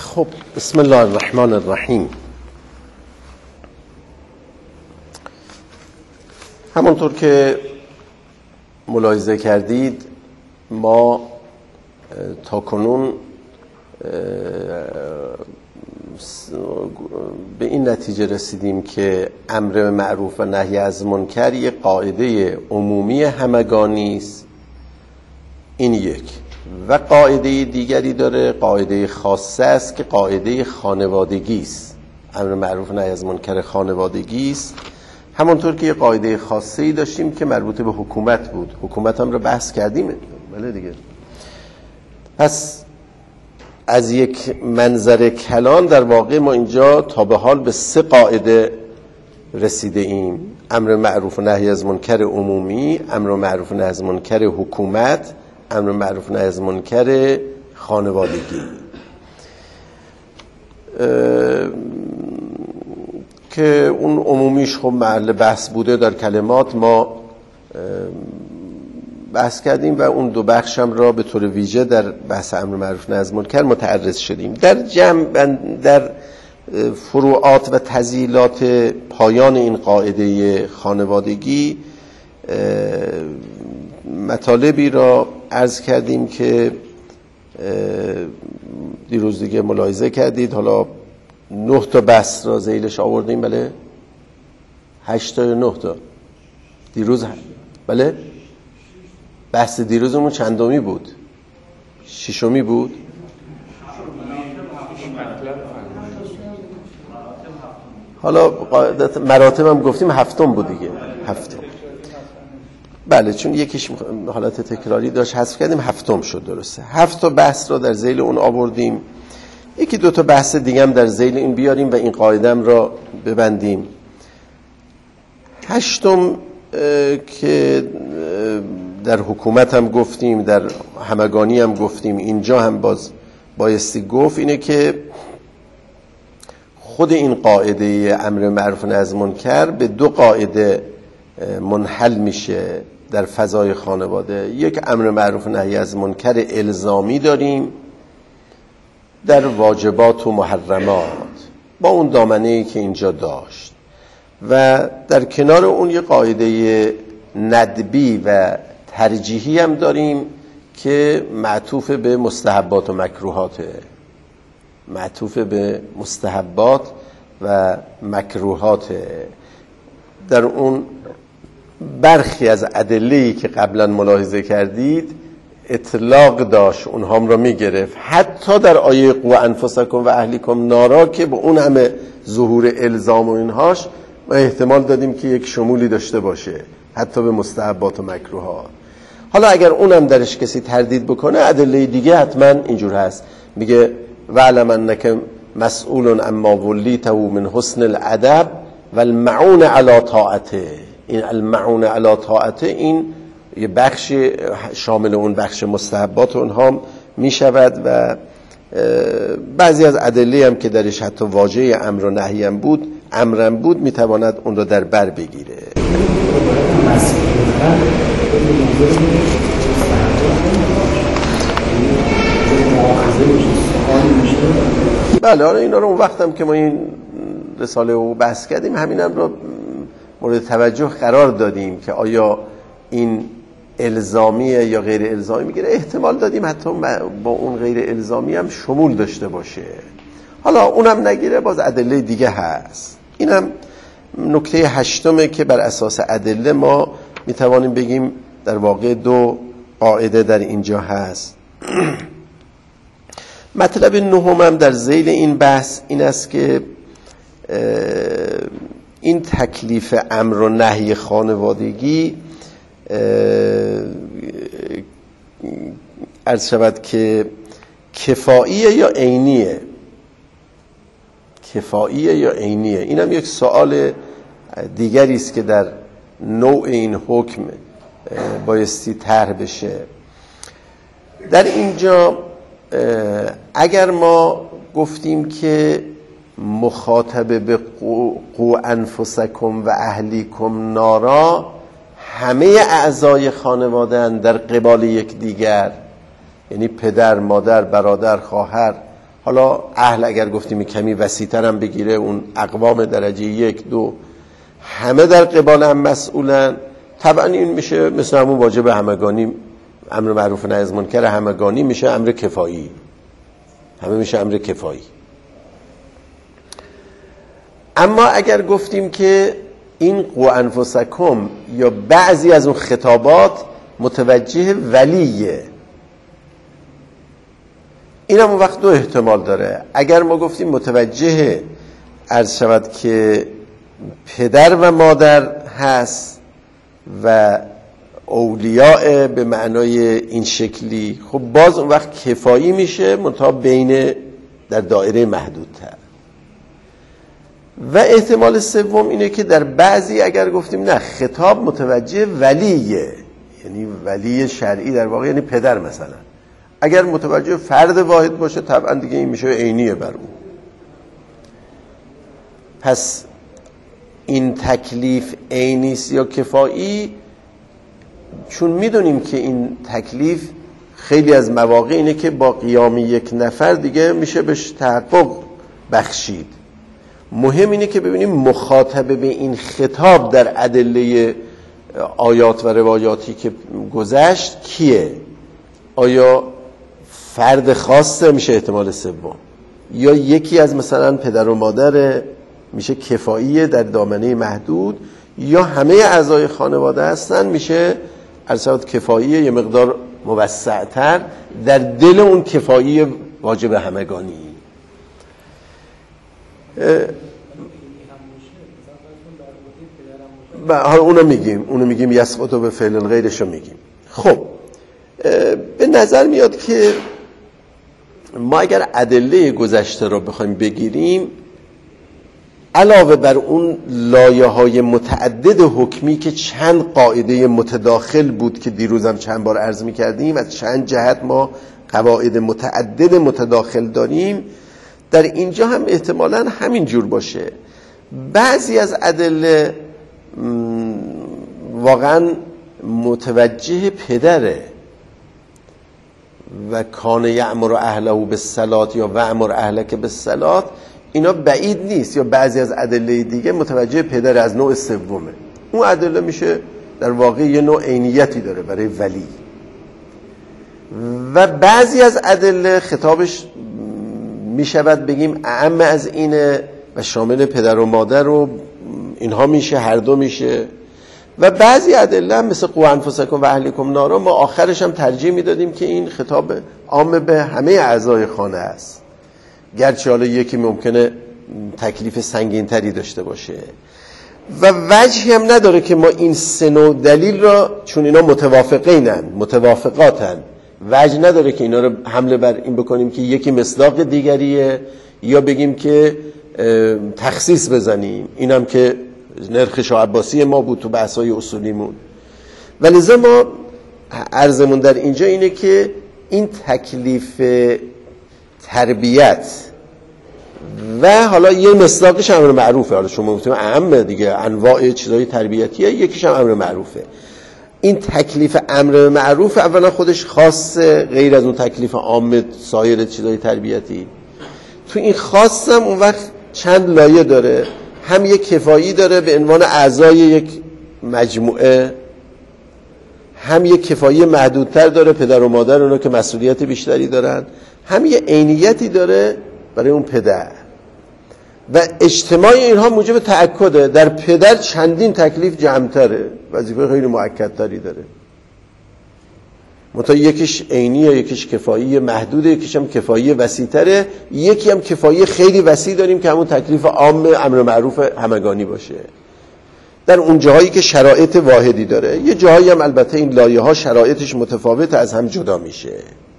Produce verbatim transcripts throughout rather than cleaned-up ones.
خب بسم الله الرحمن الرحیم. همونطور که ملاحظه کردید ما تا کنون به این نتیجه رسیدیم که امر معروف و نهی از منکر یک قاعده عمومی همگانی است، این یک، و قاعده دیگری داره، قاعده خاصه است که قاعده خانوادگی است. امر معروف و نهی از منکر خانوادگی است، همونطور که یه قاعده خاصه ای داشتیم که مربوط به حکومت بود. حکومت هم رو بحث کردیم، بله دیگه. پس از یک منظر کلان در واقع ما اینجا تا به حال به سه قاعده رسیده ایم: امر معروف و نهی از منکر عمومی، امر معروف و نهی از منکر حکومت، امر معروف و نهی از منکر خانوادگی، که اون عمومیش خب محل بحث بوده، در کلمات ما بحث کردیم و اون دو بخشم را به طور ویژه در بحث امر معروف و نهی از منکر متعرض شدیم. در جمع در فروعات و تذیلات پایان این قاعده خانوادگی مطالبی را عرض کردیم که دیروز دیگه ملاحظه کردید. حالا نه تا بحث را ذیلش آوردیم، بله؟ هشت تا یا نه تا دیروز، بله؟ بحث دیروزمون چندمی بود؟ ششمی بود؟ حالا مراتب هم گفتیم هفتم بود دیگه، هفتم. بله، چون یکیش حالت تکراری داشت حذف کردیم، هفتم شد. درسته، هفت تا بحث را در ذیل اون آوردیم. یکی دو تا بحث دیگه هم در ذیل این بیاریم و این قاعدم را ببندیم. هشتم که در حکومت هم گفتیم، در همگانی هم گفتیم، اینجا هم باز بایستی گفت، اینه که خود این قاعده امر معروف و نهی از منکر به دو قاعده منحل میشه در فضای خانواده. یک امر معروف و نهی از منکر الزامی داریم در واجبات و محرمات با اون دامنه‌ای که اینجا داشت، و در کنار اون یه قاعده ندبی و ترجیحی هم داریم که معطوف به مستحبات و مکروهاته، معطوف به مستحبات و مکروهاته. در اون برخی از ادله‌ای که قبلا ملاحظه کردید اطلاق داشت، اونها هم را میگرفت، حتی در آیه قوا انفسکم و اهلیکم نارا که به اون همه ظهور الزام و اینهاش ما احتمال دادیم که یک شمولی داشته باشه، حتی به مستحبات و مکروهات. حالا اگر اونم درش کسی تردید بکنه، ادله دیگه حتما اینجور هست، میگه وعلم انک مسئول اما ولیته من حسن الادب و المعون علی طاعته. این المعون علی طاعته این یه بخش شامل اون بخش مستحبات اونها می شود، و بعضی از ادله هم که درش حتی واژه امر و نهی هم بود، امرم بود، می تواند اون رو در بر بگیره. بله، آره، اینا رو اون وقت هم که ما این رساله رو بحث کردیم همینم رو مورد توجه قرار دادیم که آیا این الزامیه یا غیر الزامی میگیره. احتمال دادیم حتی با اون غیر الزامی هم شمول داشته باشه. حالا اونم نگیره، باز ادله دیگه هست. اینم نکته هشتمه که بر اساس ادله ما میتوانیم بگیم در واقع دو قاعده در اینجا هست. مطلب نهم هم در ذیل این بحث این است که این تکلیف امر و نهی خانوادگی عرض شود که کفاییه یا عینیه، کفاییه یا عینیه. این هم یک سوال دیگری است که در نوع این حکم بایستی طرح بشه. در اینجا اگر ما گفتیم که مخاطب به قو انفسکم و اهلیکم نارا همه اعضای خانواده اند در قبال یک دیگر، یعنی پدر، مادر، برادر، خواهر، حالا اهل اگر گفتیم کمی وسیع‌تر هم بگیره، اون اقوام درجه یک دو همه در قبال هم مسئولن. طبعا این میشه مثل همون واجب همگانی، امر معروف و نهی از منکر همگانی میشه امر کفایی، همه میشه امر کفایی. اما اگر گفتیم که این قو انفسکم یا بعضی از اون خطابات متوجه ولیه، این هم اون وقت دو احتمال داره. اگر ما گفتیم متوجه عرض شود که پدر و مادر هست و اولیاء به معنای این شکلی، خب باز اون وقت کفایی میشه، منتها بین در دایره محدودتر. و احتمال سوم اینه که در بعضی اگر گفتیم نه خطاب متوجه ولیه، یعنی ولی شرعی در واقع یعنی پدر مثلا، اگر متوجه فرد واحد باشه طبعا دیگه این میشه عینیه بر اون. پس این تکلیف عینیست یا کفایی، چون میدونیم که این تکلیف خیلی از مواقع اینه که با قیام یک نفر دیگه میشه بهش تحقق بخشید. مهم اینه که ببینیم مخاطب به این خطاب در ادله آیات و روایاتی که گذشت کیه؟ آیا فرد خاصه میشه احتمال سوم، یا یکی از مثلا پدر و مادر میشه کفاییه در دامنه محدود، یا همه اعضای خانواده هستن میشه ارسالت کفاییه یه مقدار موسع‌تر در دل اون کفایی واجب همگانی. حالا اونو میگیم اونو میگیم یسقط به فعل غیرشو میگیم. خب به نظر میاد که ما اگر ادله گذشته رو بخوایم بگیریم، علاوه بر اون لایه‌های متعدد حکمی که چند قاعده متداخل بود که دیروزم چند بار عرض می‌کردیم، از چند جهت ما قواعد متعدد متداخل داریم، در اینجا هم احتمالاً همین جور باشه. بعضی از ادله واقعاً متوجه پدره و کان یأمر اهله بالصلاة یا وأمر اهلک بالصلاة، اینا بعید نیست. یا بعضی از ادله دیگه متوجه پدر از نوع سومه، اون ادله میشه در واقع یه نوع عینیتی داره برای ولی. و بعضی از ادله خطابش میشود بگیم اعم از اینه و شامل پدر و مادر و اینها میشه، هر دو میشه. و بعضی ادله هم مثل قوا انفسکم و اهلیکم نارا ما آخرش هم ترجیح میدادیم که این خطاب عام به همه اعضای خانه است، گرچه حالا یکی ممکنه تکلیف سنگین تری داشته باشه. و وجهی هم نداره که ما این سه نوع دلیل را، چون اینا متوافقینن متوافقاتن، وجه نداره که اینا رو حمله بر این بکنیم که یکی مصداق دیگریه، یا بگیم که تخصیص بزنیم. اینم که نرخ شاه عباسی ما بود تو بحث‌های اصولیمون. ولذا ما عرضمون در اینجا اینه که این تکلیف تربیت و حالا یه مصداقش امر معروفه، حالا شما گفتیم اهم دیگه انواع چیزای تربیتیه، یکیش هم امر معروفه. این تکلیف امر معروف اولا خودش خاصه، غیر از اون تکلیف عام سایر چیزای تربیتی. تو این خاصم اون وقت چند لایه داره، هم یک کفایی داره به عنوان اعضای یک مجموعه، هم یک کفایی محدودتر داره پدر و مادر اونا که مسئولیت بیشتری دارن، هم یه عینیتی داره برای اون پدر. و اجتماع اینها موجب تأکده. در پدر چندین تکلیف جمع‌تره، وظیفه خیلی مؤکدتری داره. منتها یکیش عینیه، یکیش کفایی محدوده، یکیش هم کفایی وسیع‌تره، یکی هم کفایی خیلی وسیع داریم که همون تکلیف عام امر معروف همگانی باشه. در اون جاهایی که شرایط واحدی داره، یه جاهایی هم البته این لایه ها شرایطش متفاوت از هم جدا میشه.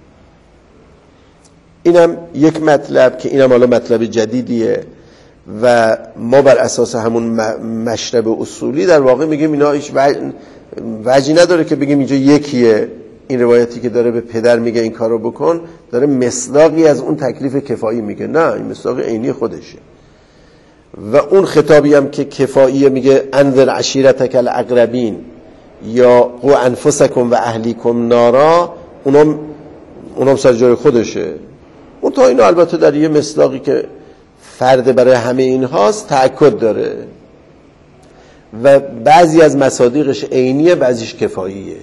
اینم یک مطلب که اینم حالا مطلب جدیدیه و ما بر اساس همون مشرب اصولی در واقع میگیم اینا هیچ وجهی نداره که بگیم اینجا یکیه. این روایتی که داره به پدر میگه این کارو بکن داره مصداقی از اون تکلیف کفایی میگه، نه این مصداق عینی خودشه. و اون خطابی هم که کفاییه میگه انذر عشیرتک الاقربین یا قو انفسکم و اهلیکم نارا، اونم اونم سر جای خودشه. اون منتها اینو البته در یه مصداقی که فرد برای همه این هاست تأکد داره و بعضی از مصادیقش عینیه، بعضیش کفاییه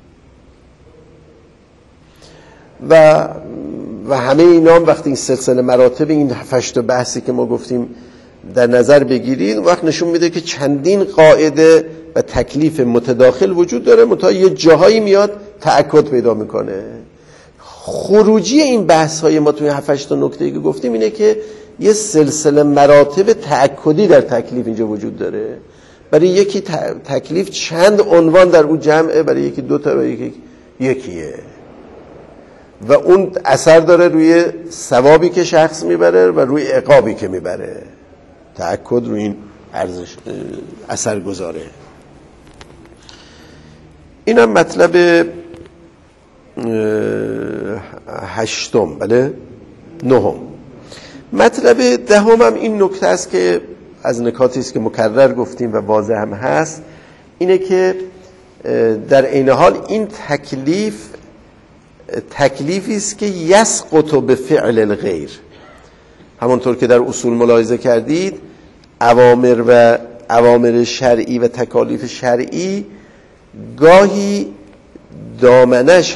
و و همه اینا هم وقتی این سلسله مراتب این هشت بحثی که ما گفتیم در نظر بگیرید، وقت نشون میده که چندین قاعده و تکلیف متداخل وجود داره، منتها یه جاهایی میاد تأکد پیدا میکنه. خروجی این بحث های ما توی هفت هشت نکته که گفتیم اینه که یه سلسله مراتب تأکدی در تکلیف اینجا وجود داره. برای یکی تکلیف چند عنوان در اون جمعه، برای یکی دو تا، برای یکی یکیه و اون اثر داره روی ثوابی که شخص میبره و روی عقابی که میبره. تأکد روی این ارزش اثر گذاره. این هم مطلب هشتم. بله نهم. مطلب دهم هم این نکته است که از نکاتی است که مکرر گفتیم و واضح هم هست، اینه که در عین حال این تکلیف تکلیفی است که یسقط به فعل الغیر. همونطور که در اصول ملاحظه کردید، اوامر و اوامر شرعی و تکالیف شرعی گاهی دامنش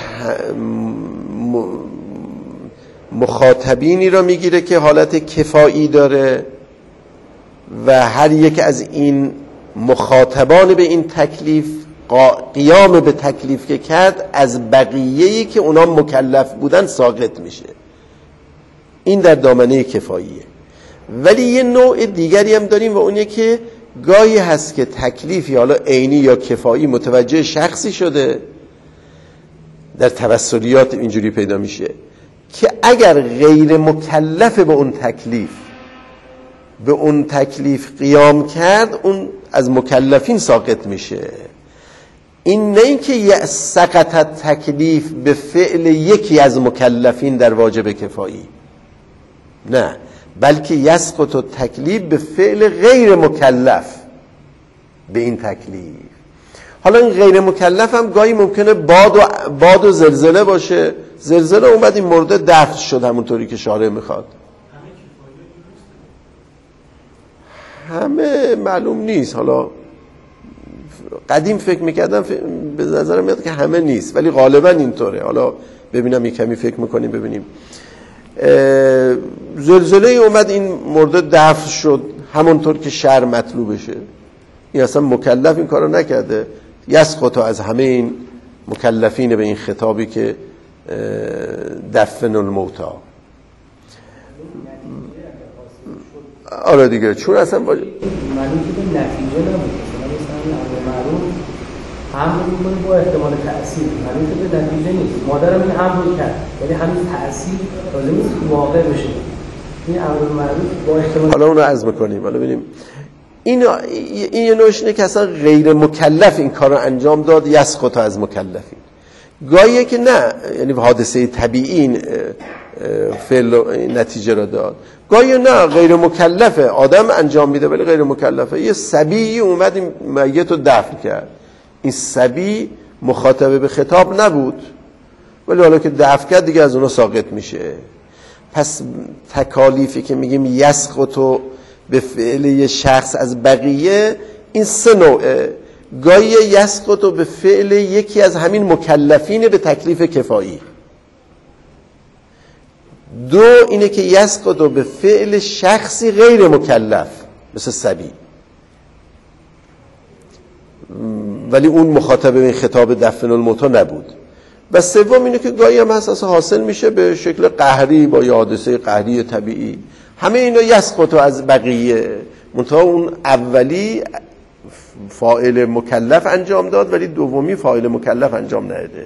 مخاطبینی را میگیره که حالت کفایی داره و هر یک از این مخاطبان به این تکلیف قیام به تکلیف که کرد از بقیه‌ای که اونا مکلف بودن ساقط میشه. این در دامنه کفاییه. ولی یه نوع دیگری هم داریم و اونه که گاهی هست که تکلیفی حالا عینی یا کفایی متوجه شخصی شده، در توسلیات اینجوری پیدا میشه که اگر غیر مکلف به اون تکلیف به اون تکلیف قیام کرد، اون از مکلفین ساقط میشه. این نه اینکه سقط تکلیف به فعل یکی از مکلفین در واجب کفایی، نه، بلکه یسقط تکلیف به فعل غیر مکلف به این تکلیف. حالا این غیر مکلف هم گاهی ممکنه باد و, باد و زلزله باشه. زلزله اومد این مورد دفع شد همونطوری که شارع میخواد. همه معلوم نیست. حالا قدیم فکر میکردم به نظرم میاد که همه نیست، ولی غالبا اینطوره. حالا ببینم یک کمی فکر میکنیم ببینیم. زلزله اومد این مورد دفع شد همونطور که شرع مطلوبشه. این اصلا مکلف این کارو نکرده. یسقط از همه این مکلفین به این خطابی که دفن الموتی. آره دیگه، چون اصلا با... معلوم که به نتیجه نبود. مثلا امر معروف امر میکنه با احتمال تأثیر، معلوم که به نتیجه نیست. مادرم این امر کرد ولی همین تأثیر لازم نیست واقع بشه. این امر معروف با احتمال. حالا اونو عزم کنیم. حالا ببینیم این این یه نوعش اینه که اصلا غیر مکلف این کارو انجام داد، یسقط از مکلفین. گاهیه که نه، یعنی حادثه طبیعی این فعل نتیجه را داد. گاهی نه، غیر مکلفه، آدم انجام میده ولی غیر مکلفه. یه صبی اومد این میت رو دفن کرد، این صبی مخاطبه به خطاب نبود ولی حالا که دفن کرد دیگه از اونها ساقط میشه. پس تکالیفی که میگیم یسقط به فعل یه شخص از بقیه، این سه نوعه. گاهی یسقط به فعل یکی از همین مکلفین به تکلیف کفایی. دو اینه که یسقط به فعل شخصی غیر مکلف مثل صبی، ولی اون مخاطب این خطاب دفن الموتی نبود. و سوم اینه که گاهی هم هست حاصل میشه به شکل قهری با یه حادثه قهری طبیعی. همه اینا یسقط از بقیه، منتها اون اولی فاعل مکلف انجام داد ولی دومی فاعل مکلف انجام نداده.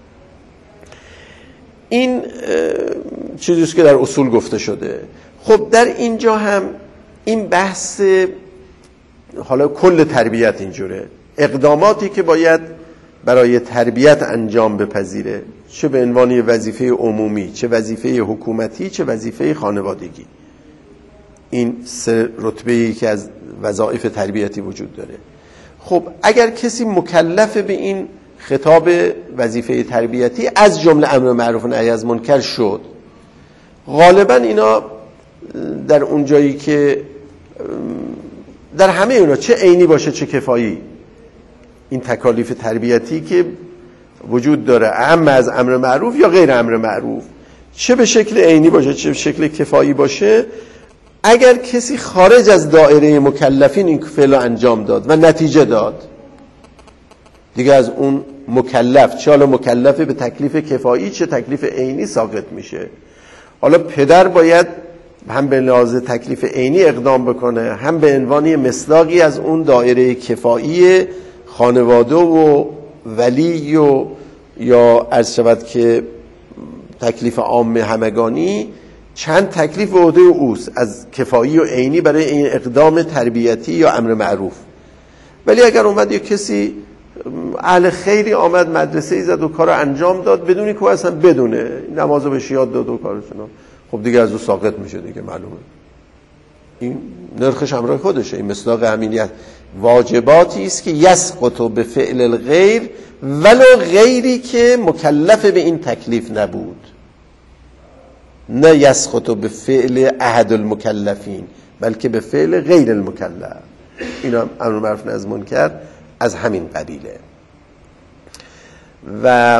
این چیزیست که در اصول گفته شده. خب در اینجا هم این بحث، حالا کل تربیت اینجوره، اقداماتی که باید برای تربیت انجام بپذیره، چه به عنوان وظیفه عمومی، چه وظیفه حکومتی، چه وظیفه خانوادگی. این سه رتبه‌ای که از وظایف تربیتی وجود داره. خب اگر کسی مکلف به این خطاب وظیفه تربیتی از جمله امر معروف و نهی از منکر شد، غالبا اینا در اون جایی که در همه اونا چه عینی باشه چه کفایی، این تکالیف تربیتی که وجود داره اهم از امر معروف یا غیر امر معروف، چه به شکل عینی باشه چه به شکل کفایی باشه، اگر کسی خارج از دایره مکلفین این فعل انجام داد و نتیجه داد، دیگه از اون مکلف، چه حالا مکلف به تکلیف کفایی چه تکلیف عینی، ساقط میشه. حالا پدر باید هم به لحاظ تکلیف عینی اقدام بکنه، هم به عنوان مصداقی از اون دایره کفایی خانواده و ولی و یا عرض شود که تکلیف عام همگانی، چند تکلیف به عهده اوست از کفایی و عینی برای این اقدام تربیتی یا امر معروف. ولی اگر اومد یک کسی اهل خیری آمد مدرسه ای زد و کار انجام داد بدونی که اصلا بدونه نمازو بهش یاد داد و کارشون، خب دیگه از او ساقط میشه دیگه، معلومه این نرخش همراه خودشه. این مصداق امینیت واجباتی است که یسقط به فعل الغیر ولو غیری که مکلف به این تکلیف نبود، نه یسقط به فعل احد المکلفین بلکه به فعل غیر المکلف. اینا امر معروف نهی از منکر از همین قبیله. و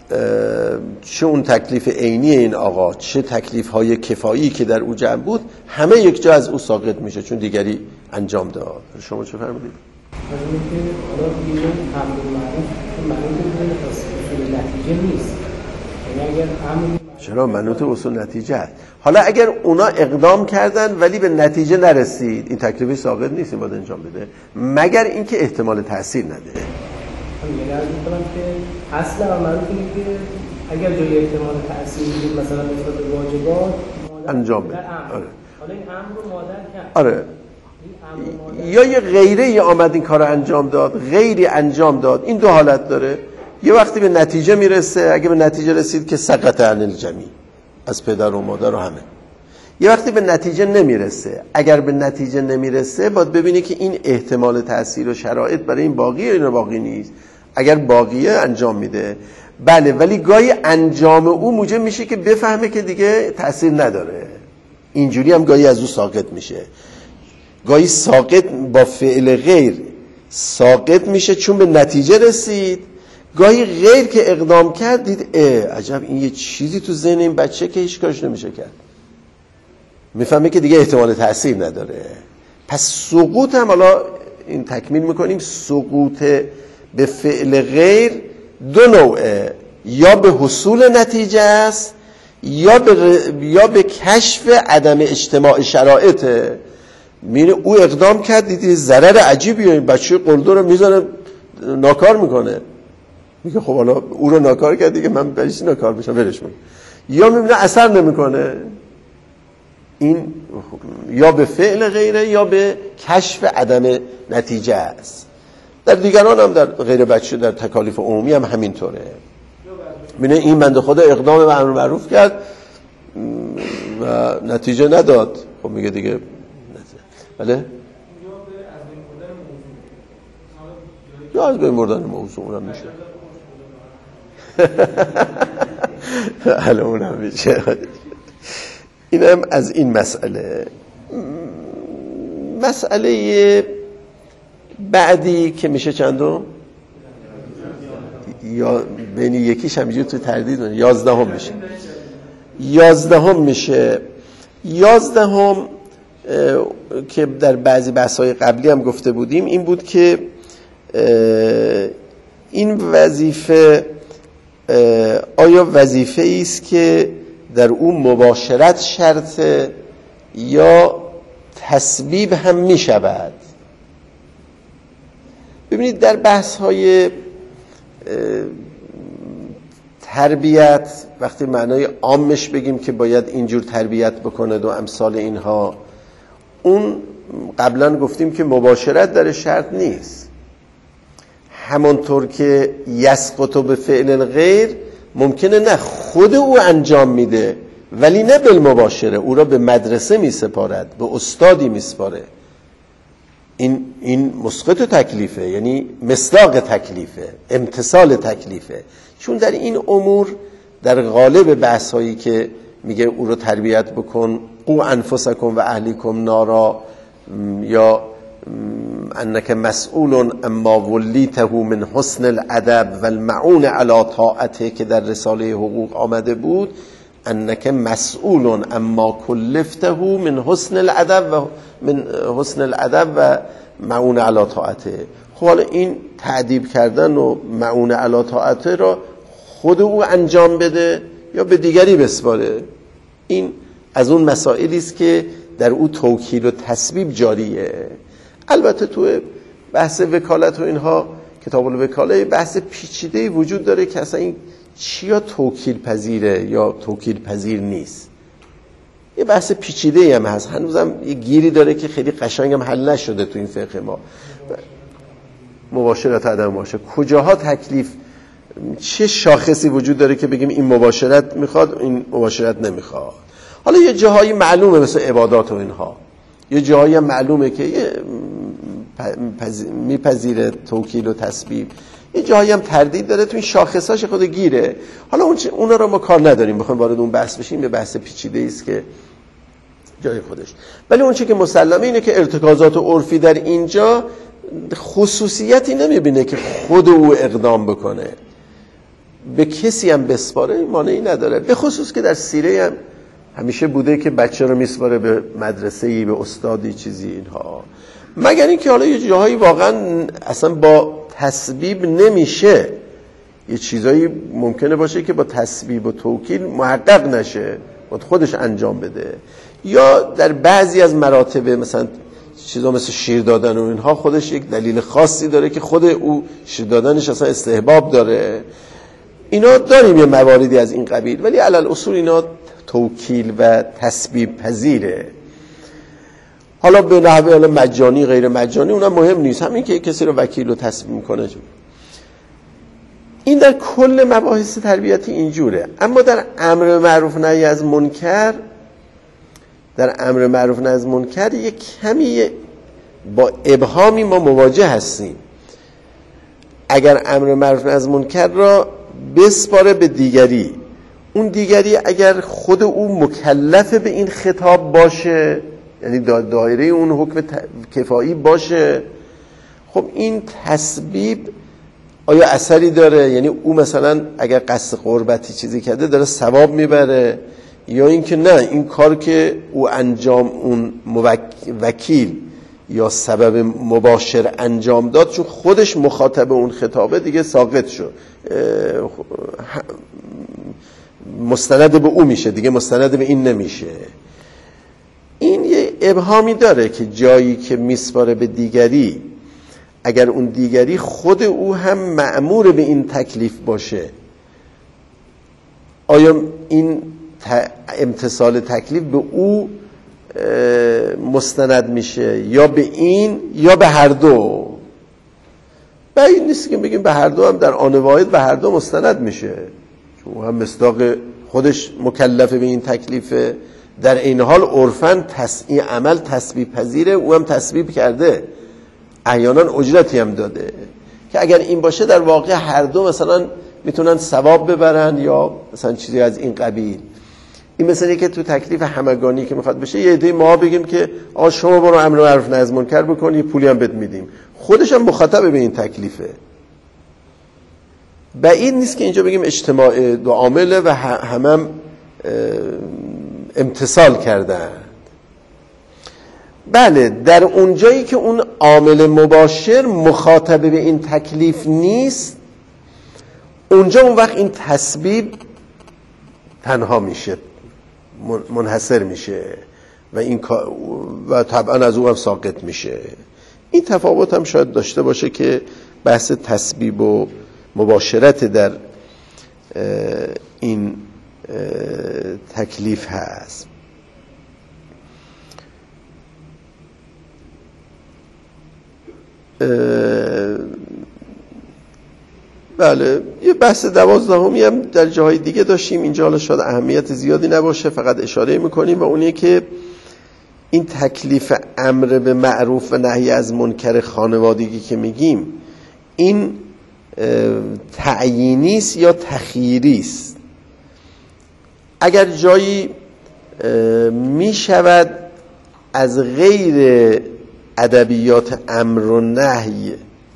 چه اون تکلیف عینی این آقا چه تکلیف های کفایی که در او جمع بود، همه یک جا از او ساقط میشه چون دیگری انجام داد. شما چه فرمودید؟ از اون که حالا دیگه امر معروف منوط به اصول نتیجه نیست، یعنی اگر امر چرا منوط به اصول نتیجه است. حالا اگر اونا اقدام کردن ولی به نتیجه نرسید، این تکلیفی ساقط نیست، این باید انجام بده مگر اینکه احتمال تاثیر نده. یعنی از می‌کنم که اصل امر معروف اینه که اگر جای احتمال تاثیر بود مثلا نسبت به واجبات انجام بده. آره. حالا این امر رو مادر کرد. آره. یا یه غیره ای آمد این کار رو انجام داد، غیری انجام داد، این دو حالت داره. یه وقتی به نتیجه میرسه، اگه به نتیجه رسید که سقط عن الجمی، از پدر و مادر و همه. یه وقتی به نتیجه نمیرسه، اگر به نتیجه نمیرسه باید ببینی که این احتمال تأثیر و شرایط برای این باقیه یا باقی نیست. اگر باقیه انجام میده بله، ولی گاهی انجام او موجب میشه که بفهمه که دیگه تأثیر نداره، اینجوری هم گاهی از او ساقط میشه. گاهی ساقط با فعل غیر ساقط میشه چون به نتیجه رسید، گاهی غیر که اقدام کرد دید اه عجب این یه چیزی تو ذهن این بچه که هیچ کارش نمیشه کرد، میفهمه که دیگه احتمال تأثیر نداره. پس سقوط هم حالا این تکمیل میکنیم، سقوط به فعل غیر دو نوعه، یا به حصول نتیجه است یا به, ر... یا به کشف عدم اجتماع شرایطه. میره او اقدام کرد دیدی ضرر عجیبیه، این بچه قلدر رو میذاره ناکار میکنه، میگه خب حالا او رو ناکار کرد دیگه من برایش ناکار بشم ولش کن. یا میبینه اثر نمیکنه، این یا به فعل غیره یا به کشف عدم نتیجه است. در دیگران هم در غیر بچه در تکالیف عمومی هم همینطوره. میبینه این بنده خدا اقدام به امر معروف کرد و نتیجه نداد، خب میگه دیگه بله یا از بین بردن موضوع اونم میشه حالا اونم میشه. اینم از این مسئله. مسئله بعدی که میشه چندم؟ یا بین یکیش همینجور تو تردید میشه، یازدهم میشه. یازدهم میشه. یازدهم که در بعضی بحث‌های قبلی هم گفته بودیم این بود که این وظیفه آیا وظیفه است که در اون مباشرت شرطه یا تسبیب هم می شود؟ ببینید در بحث‌های تربیت وقتی معنای عامش بگیم که باید اینجور تربیت بکنه و امثال اینها، اون قبلا گفتیم که مباشرت در شرط نیست. همانطور که یسقط به فعل الغیر ممکنه نه خود او انجام میده ولی نه بالمباشره، او را به مدرسه میسپارد، به استادی میسپاره. این این مسقط تکلیفه، یعنی مصداق تکلیفه، امتثال تکلیفه. چون در این امور در غالب بحث هایی که میگه او رو تربیت بکن، قو انفسکم و اهلیکم نارا، یا انک مسئول اما ولیته من حسن الادب و المعون علی طاعته که در رساله حقوق آمده بود، انک مسئول اما کلفته من حسن الادب و من حسن الادب و معون علی طاعته. خب حالا این تعدیب کردن و معون علی طاعته را خود او انجام بده یا به دیگری بسپاره. این از اون مسائلی است که در او توکیل و تسبیب جاریه. البته تو بحث وکالت و اینها، کتاب الوکاله، بحث پیچیده وجود داره که اصلا این چیا توکیل پذیره یا توکیل پذیر نیست. یه بحث پیچیده هم هست، هنوزم یه گیری داره که خیلی قشنگ هم حل نشده تو این فقه ما. مباشرت عدم مباشرت، کجاها تکلیف، چه شاخصی وجود داره که بگیم این مباشرت میخواد این مباشرت نمیخواد. حالا یه جاهایی معلومه مثل عبادات و اینها، یه جاهایی هم معلومه که یه میپذیره توکیل و تسبیب، یه جاهایی هم تردید داره، تو این شاخصاش خود گیره. حالا اون اونا رو ما کار نداریم، بخوایم وارد اون بحث بشیم، یه بحث پیچیده است که جای خودش. ولی اون چیزی که مسلمه اینه که ارتکازات عرفی در اینجا خصوصیتی نمیبینه که خود او اقدام بکنه، به کسی هم بسپاره مانعی نداره. به خصوص که در سیره هم همیشه بوده که بچه رو میسپاره به مدرسه‌ای، به استادی، چیزی اینها، مگر اینکه حالا یه جاهایی واقعا اصلا با تسبیب نمیشه، یه چیزایی ممکنه باشه که با تسبیب و توکیل محقق نشه، باید خودش انجام بده. یا در بعضی از مراتب مثلا چیزا مثل شیر دادن و اینها خودش یک دلیل خاصی داره که خود او شیر دادنش اصلا استحباب داره. اینا داریم یه مواردی از این قبیل، ولی علل اصول اینا توکیل و تسبیب پذیره. حالا به نحوه مجانی غیر مجانی اونم مهم نیست، همین که کسی رو وکیل و تسبیب میکنه. این در کل مباحث تربیتی اینجوره. اما در امر معروف نهی از منکر، در امر معروف نهی از منکر یک کمی با ابهامی ما مواجه هستیم. اگر امر معروف نهی از منکر را بسپاره به دیگری، اون دیگری اگر خود او مکلف به این خطاب باشه، یعنی دایره اون حکم کفایی باشه، خب این تسبیب آیا اثری داره؟ یعنی او مثلا اگر قصد قربتی چیزی کرده داره ثواب میبره، یا اینکه نه، این کار که او انجام، اون وکیل یا سبب مباشر انجام داد، چون خودش مخاطب اون خطابه، دیگه ساقط شد، مستند به او میشه، دیگه مستند به این نمیشه. این یه ابهامی داره که جایی که میسپاره به دیگری، اگر اون دیگری خود او هم مأمور به این تکلیف باشه، آیا این امتثال تکلیف به او مستند میشه یا به این یا به هر دو؟ بعید نیست که بگیم به هر دو هم در آن واحد به هر دو مستند میشه، چون هم مصداق خودش مکلف به این تکلیفه، در این حال عرفاً این عمل تسبیب پذیره، او هم تسبیب کرده، احیانا اجرتی هم داده، که اگر این باشه در واقع هر دو مثلا میتونن ثواب ببرن یا مثلا چیزی از این قبیل. این مثلا که تو تکلیف همگانی که میخواد بشه، یه عده ما بگیم که آ شما برو امر معروف نهی از منکر بکن، یه پولی هم بهت میدیم، خودش هم مخاطب به این تکلیفه. بعید نیست که اینجا بگیم اجتماع دو عامله و همم هم امتثال کردن. بله، در اونجایی که اون عامل مباشر مخاطب به این تکلیف نیست، اونجا اون وقت این تسبیب تنها میشه، منحصر میشه و این و طبعا از اون هم ساقط میشه. این تفاوت هم شاید داشته باشه که بحث تسبیب و مباشرت در این تکلیف هست. بله، یه بحث دوازدهمی هم در جاهای دیگه داشتیم، اینجا حالا شاید اهمیت زیادی نباشه، فقط اشاره میکنیم، و اونیه که این تکلیف امر به معروف و نهی از منکر خانوادگی که میگیم، این تعیینی است یا تخییری است؟ اگر جایی می شود از غیر ادبیات امر و نهی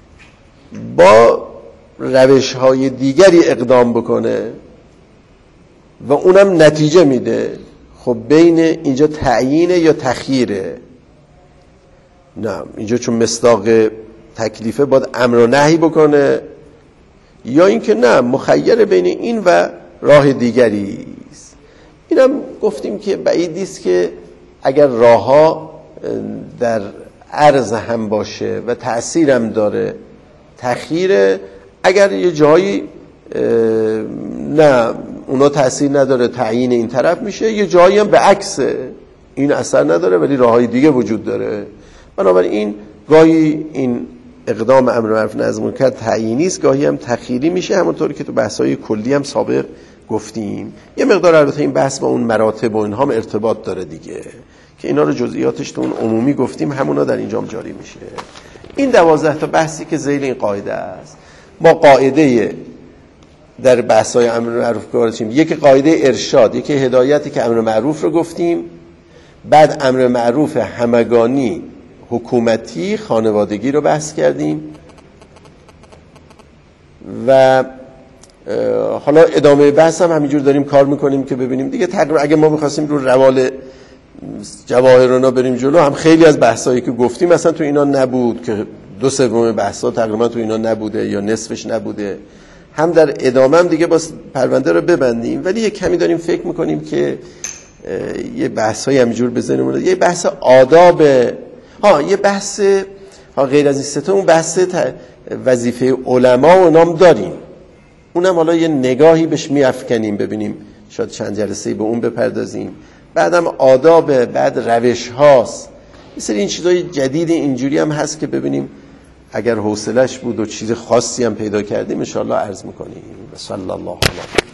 با روش های دیگری اقدام بکنه و اونم نتیجه میده، خب بین اینجا تعیینه یا تخییره؟ نه، اینجا چون مصداق تکلیفه باید امر و نهی بکنه، یا اینکه نه، مخیر بین این و راه دیگری است. اینم گفتیم که بعید است که اگر راهها در عرض هم باشه و تأثیر هم داره تخییره، اگر یه جایی نه اونا تأثیر نداره تعیین این طرف میشه، یه جایی هم به عکسه این اثر نداره ولی راههای دیگه وجود داره. بنابراین گاهی این اقدام امر معروف نهی از منکر تعیینی است، گاهی هم تخییری میشه، همونطوری که تو بحث‌های کلی هم سابق گفتیم. یه مقدار البته این بحث با اون مراتب و اینها هم ارتباط داره دیگه که اینا رو جزئیاتش تو اون عمومی گفتیم، همونا در اینجا جاری میشه. این دوازده تا بحثی که ذیل این قاعده است. ما قاعده در بحث‌های امر معروف گفتیم، یک قاعده ارشاد، یک هدایتی که امر معروف رو گفتیم، بعد امر معروف همگانی حکومتی خانوادگی رو بحث کردیم و حالا ادامه بحث هم همینجور داریم کار میکنیم که ببینیم دیگه تقریبا اگه ما می‌خواستیم رو روال جواهرنا بریم جلو، هم خیلی از بحثایی که گفتیم مثلا تو اینا نبود، که دو سوم بحثا تقریبا تو اینا نبوده یا نصفش نبوده، هم در ادامه هم دیگه باز پرونده رو ببندیم، ولی یه کمی داریم فکر میکنیم که یه بحثای همینجور بزنیم. یه بحث آداب، ها یه بحث ها غیر از این سه تا، اون بحث وظیفه علما و نام داریم، اونم حالا یه نگاهی بهش میافکنیم ببینیم شاید چند جلسه‌ای به اون بپردازیم. بعدم آداب، بعد روش هاست، مثل این چیزای جدید اینجوری هم هست که ببینیم اگر حوصلش بود و چیز خاصی هم پیدا کردیم ان شاء الله عرض میکنیم. صلی الله علیه